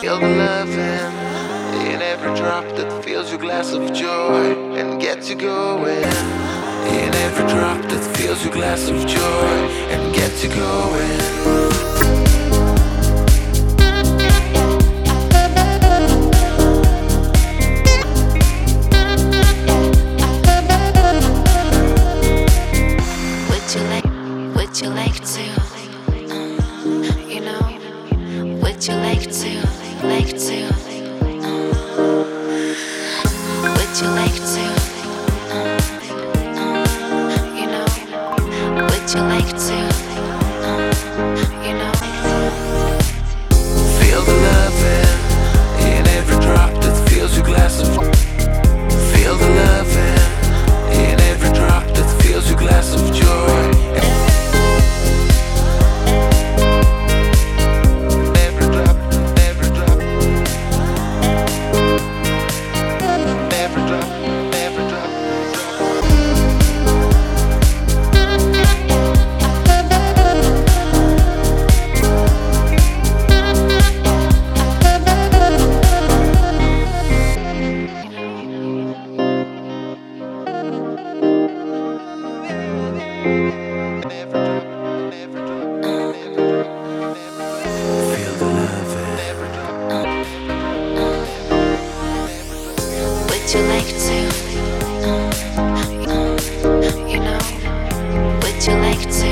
Feel the loving in every drop that fills your glass of joy and gets you going. In every drop that fills your glass of joy and gets you going. Would you like to, you know, would you like to, would you like to, you know, would you like to, you know. Feel the loving in every drop that fills your glass of. Feel the loving in every drop that fills your glass of joy. Would you like to, you know, would you like to?